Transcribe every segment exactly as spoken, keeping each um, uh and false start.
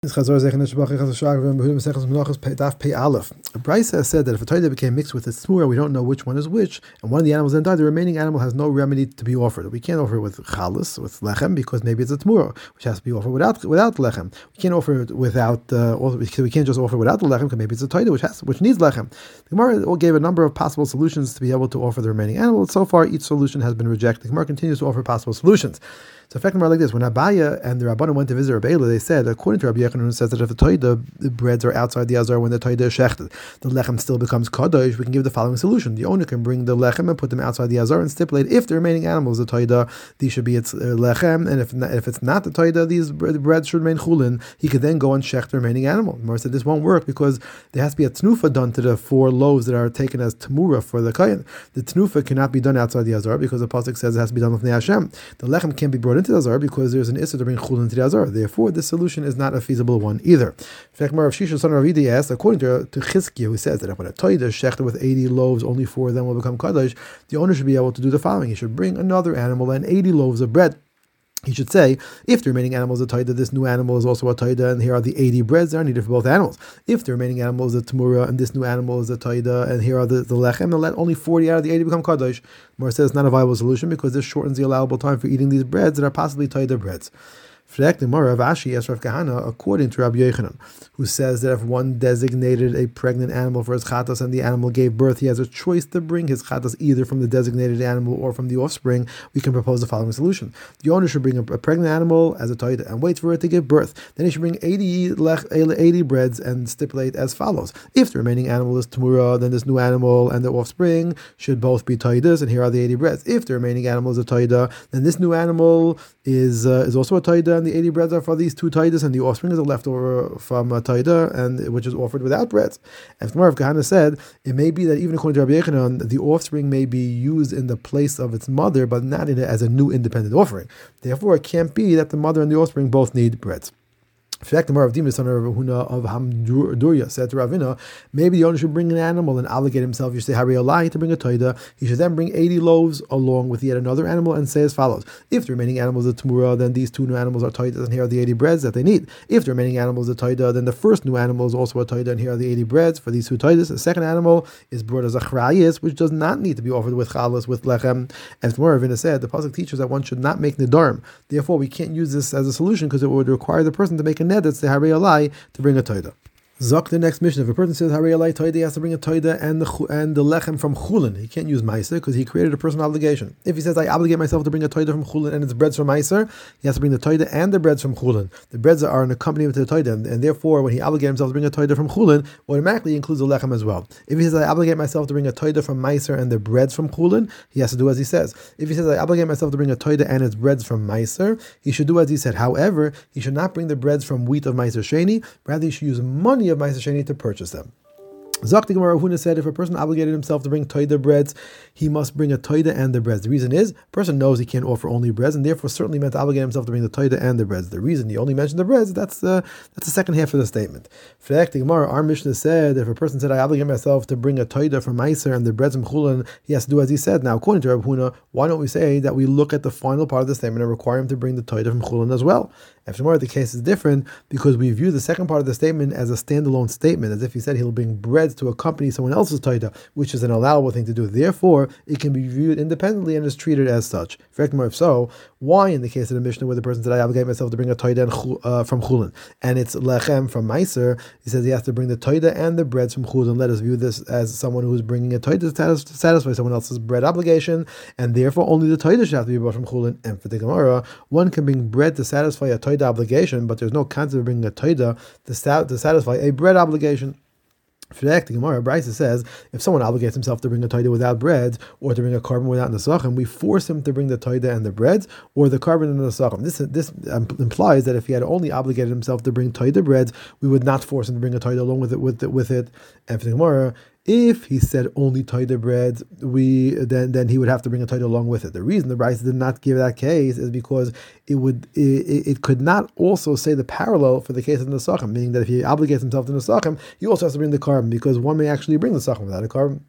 Brisa has said that if a taida became mixed with a tzmura, we don't know which one is which, and one of the animals then died, the remaining animal has no remedy to be offered. We can't offer it with chalas, with lechem, because maybe it's a tzmura, which has to be offered without without lechem. We can't offer it without, uh, we can't just offer it without the lechem, because maybe it's a taida which has which needs lechem. The Gemara gave a number of possible solutions to be able to offer the remaining animal. So far, each solution has been rejected. The Gemara continues to offer possible solutions. So, effect like this: when Abaya and the Rabbanan went to visit Rabbi Ela, they said, according to Rabbi Yochanan, who says that if the toida, the breads are outside the azar when the toida is shechted, the lechem still becomes kadosh. We can give the following solution: the owner can bring the lechem and put them outside the azar and stipulate if the remaining animal is the toida, these should be its uh, lechem, and if not, if it's not the toida, these breads should remain chulin. He could then go and shech the remaining animal. Mor said this won't work because there has to be a tnufa done to the four loaves that are taken as tamura for the kayin. The tnufa cannot be done outside the azar because the pasuk says it has to be done with Hashem. The lechem can't be brought into the azar because there's an issur to bring chulin to the azar. Therefore, this solution is not a feasible one either. In fact, Rav Shisha, son of Ravidi, asked, according to, to Chizkiah, who says that if when a toida is shechted with eighty loaves, only four of them will become kadosh, the owner should be able to do the following: he should bring another animal and eighty loaves of bread. He should say, if the remaining animal is a taida, this new animal is also a taida, and here are the eighty breads that are needed for both animals. If the remaining animal is a tamura, and this new animal is a taida, and here are the, the lechem, then let only forty out of the eighty become kadosh. Mor says it's not a viable solution because this shortens the allowable time for eating these breads that are possibly taida breads. The Mara of Ashi asked Rav Kahana, according to Rabbi Yochanan, who says that if one designated a pregnant animal for his chatas and the animal gave birth, he has a choice to bring his chatas either from the designated animal or from the offspring. We can propose the following solution: the owner should bring a, a pregnant animal as a taida and wait for it to give birth. Then he should bring eighty, eighty breads and stipulate as follows: if the remaining animal is tamura, then this new animal and the offspring should both be taidas, and here are the eighty breads. If the remaining animal is a taida, then this new animal is uh, is also a taida, and the eighty breads are for these two taidas, and the offspring is a leftover from a taida, and which is offered without breads. And Rav Kahana said, it may be that even according to Rabbi Yochanan, the offspring may be used in the place of its mother, but not in it as a new independent offering. Therefore, it can't be that the mother and the offspring both need breads. In fact, the Mar of Dimas, son of Huna of Hamdurya, said to Ravina, maybe the owner should bring an animal and obligate himself, you say, Hari Alai, to bring a taida. He should then bring eighty loaves along with yet another animal and say as follows: if the remaining animal is a tamura, then these two new animals are taidas, and here are the eighty breads that they need. If the remaining animal is a taida, then the first new animal is also a taida, and here are the eighty breads for these two taidas. The second animal is brought as a chrayis, which does not need to be offered with chalas, with lechem. As the Mar of Ravina said, the pasuk teaches that one should not make nidarim. Therefore, we can't use this as a solution because it would require the person to make a ned that's the Hari Alai to bring a taida. Zok, the next mission. If a person says Hari Alai Toida, he has to bring a Toida and the and the lechem from Chulin. He can't use Meiser because he created a personal obligation. If he says I obligate myself to bring a Toida from Chulin and it's breads from Meiser, he has to bring the Toida and the breads from Chulin. The breads are an accompaniment to the Toida, and, and therefore when he obligates himself to bring a Toida from Chulin, automatically includes the lechem as well. If he says I obligate myself to bring a Toida from Meiser and the breads from Chulin, he has to do as he says. If he says I obligate myself to bring a Toida and its breads from Meiser, he should do as he said. However, he should not bring the breads from wheat of Meiser Sheni. Rather, he should use money of Meiser Sheni to purchase purchase them. Zakti Gemara Huna said if a person obligated himself to bring toida breads, he must bring a toida and the breads. The reason is, a person knows he can't offer only breads, and therefore certainly meant to obligate himself to bring the toida and the breads. The reason he only mentioned the breads, that's the that's the second half of the statement. Fact, the Gemara, our Mishnah said, if a person said, I obligate myself to bring a toida from Meiser and the breads from Chulin, he has to do as he said. Now, according to Rabbi Huna, why don't we say that we look at the final part of the statement and require him to bring the toida from Chulin as well? After more, the case is different because we view the second part of the statement as a standalone statement, as if he said he'll bring breads to accompany someone else's taida, which is an allowable thing to do. Therefore, it can be viewed independently and is treated as such. If so, why in the case of the Mishnah where the person said, I obligate myself to bring a taida uh, from Chulin, and it's lechem from Meiser, he says he has to bring the taida and the breads from Chulin. Let us view this as someone who is bringing a taida to satisfy someone else's bread obligation, and therefore only the taida should have to be brought from Chulin. And for the Gemara, one can bring bread to satisfy a taida obligation, but there's no concept of bringing a taida to, sta- to satisfy a bread obligation. For the Gemara, Brisa says, if someone obligates himself to bring a taida without breads, or to bring a carbon without nesachim, we force him to bring the taida and the breads, or the carbon and the nesachim. This this implies that if he had only obligated himself to bring taida breads, we would not force him to bring a taida along with it. With it, with it. And for the Gemara, if he said only taida breads, we then then he would have to bring a taida along with it. The reason the Brisa did not give that case is because it would it, it could not also say the parallel for the case of the nesachim, meaning that if he obligates himself to nesachim, he also has to bring the carbon, because one may actually bring the nesachim without a carbon.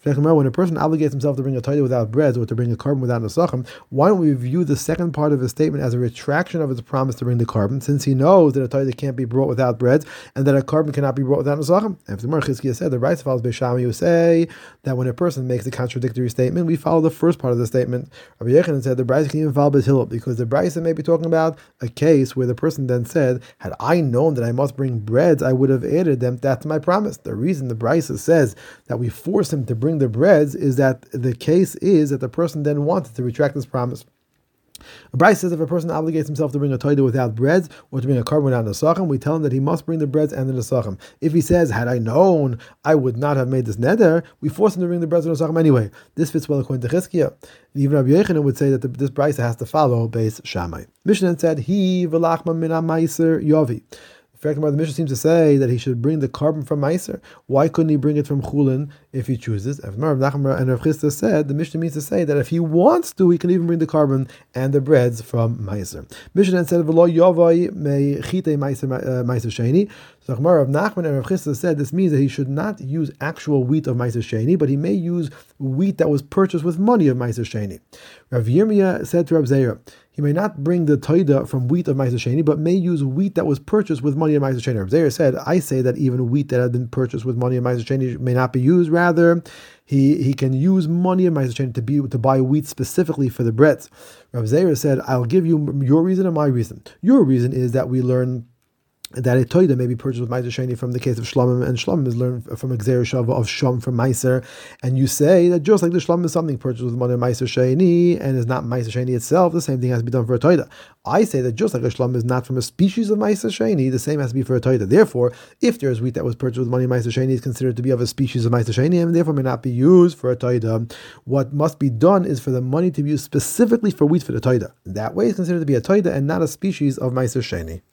When a person obligates himself to bring a taida without breads or to bring a carbon without nesachim, why don't we view the second part of his statement as a retraction of his promise to bring the carbon, since he knows that a taida can't be brought without breads and that a carbon cannot be brought without nesachim? And if the Gemara Chizkiah said the right follows Beis Shammai, you say that when a person makes a contradictory statement, we follow the first part of the statement. Rabbi Yechanan said the Brisa can even follow Beis Hillel, because the Brisa may be talking about a case where the person then said, had I known that I must bring breads, I would have added them that to my promise. The reason the Brisa says that we force him to bring the breads is that the case is that the person then wanted to retract his promise. A Brisa says if a person obligates himself to bring a taida without breads or to bring a carbon without nesachim, we tell him that he must bring the breads and the nesachim. If he says, had I known, I would not have made this neder, we force him to bring the breads and nesachim anyway. This fits well according to Chizkiah. Even Rabbi Yechanan would say that the, this Brisa has to follow Beis Shammai. Mishnah said, he v'lachma min ha-meiser yovi. In fact, the Mishnah seems to say that he should bring the carbon from Meiser. Why couldn't he bring it from Chulin if he chooses? As Rav Nachman and Rav Chisda said, the Mishnah means to say that if he wants to, he can even bring the carbon and the breads from Meiser. Mishnah said, "V'lo yovai me chitei Meiser Meiser Sheni." So Rav Nachman and Rav Chisda said this means that he should not use actual wheat of Meiser Sheni, but he may use wheat that was purchased with money of Meiser Sheni. Rav Yirmiyah said to Rav Zeir, he may not bring the taida from wheat of Meiser Sheni, but may use wheat that was purchased with money of Meiser Sheni. Rav Zeir said, I say that even wheat that had been purchased with money of Meiser Sheni may not be used. Rather, he, he can use money of Meiser Sheni to be to buy wheat specifically for the breads. Rav Zeir said, I'll give you your reason and my reason. Your reason is that we learn that a toida may be purchased with Meiser Sheni from the case of Shlomim, and Shlomim is learned from a Gzeir Shava of Shom from Meiser, and you say that just like the Shlomim is something purchased with money of Meiser Sheni and is not Meiser Sheni itself, the same thing has to be done for a toida. I say that just like a Shlomim is not from a species of Meiser Sheni, the same has to be for a toida. Therefore, if there is wheat that was purchased with money of Meiser Sheni, is considered to be of a species of Meiser Sheni, and therefore may not be used for a toida. What must be done is for the money to be used specifically for wheat for the toida. That way is considered to be a toida and not a species of Meiser Sheni.